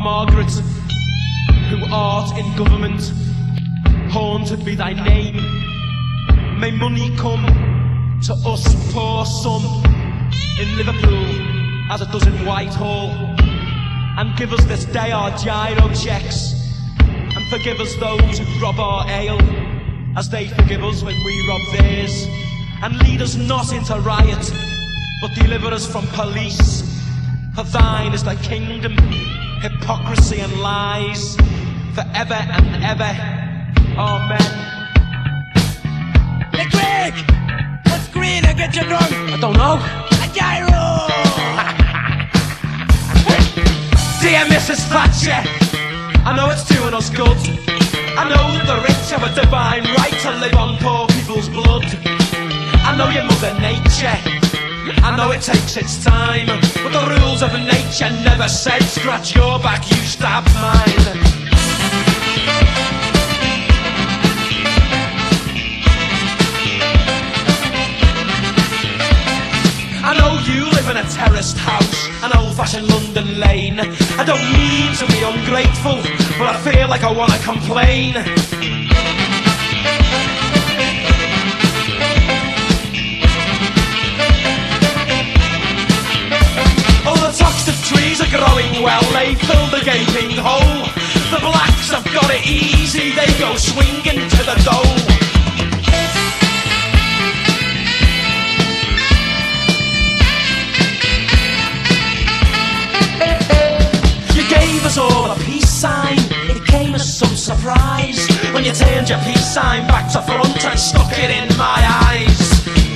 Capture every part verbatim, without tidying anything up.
Margaret, who art in government, haunted be thy name. May money come to us poor some in Liverpool as it does in Whitehall, and give us this day our gyro checks, and forgive us those who rob our ale, as they forgive us when we rob theirs, and lead us not into riot, but deliver us from police. For thine is the kingdom, hypocrisy and lies, forever and ever. Amen. Hey Greg! What's green and get you drunk? I don't know. A gyro! Dear Missus Thatcher, I know it's doing us good. I know that the rich have a divine right to live on poor people's blood. I know you're Mother Nature, I know it takes its time, but the rules of nature never said scratch your back, you stab mine. I know you live in a terraced house, an old-fashioned London lane. I don't mean to be ungrateful, but I feel like I want to complain. The trees are growing well, they fill the gaping hole. The blacks have got it easy, they go swinging to the dole. You gave us all a peace sign, it came as some surprise when you turned your peace sign back to front and stuck it in my eyes.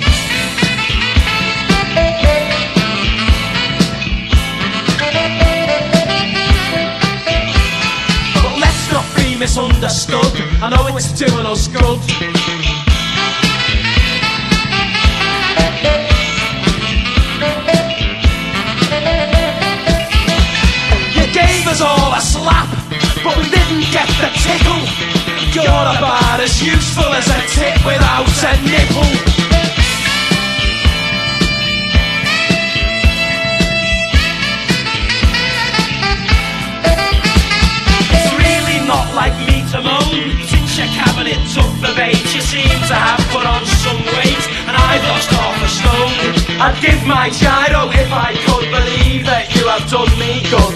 Misunderstood, I know it's doing us good. You gave us all a slap, but we didn't get the tickle. You're about as useful as a tit without a nipple. Not like me to moan, since your cabinet took the bait. You seem to have put on some weight, and I've lost half a stone. I'd give my gyro if I could believe that you have done me good.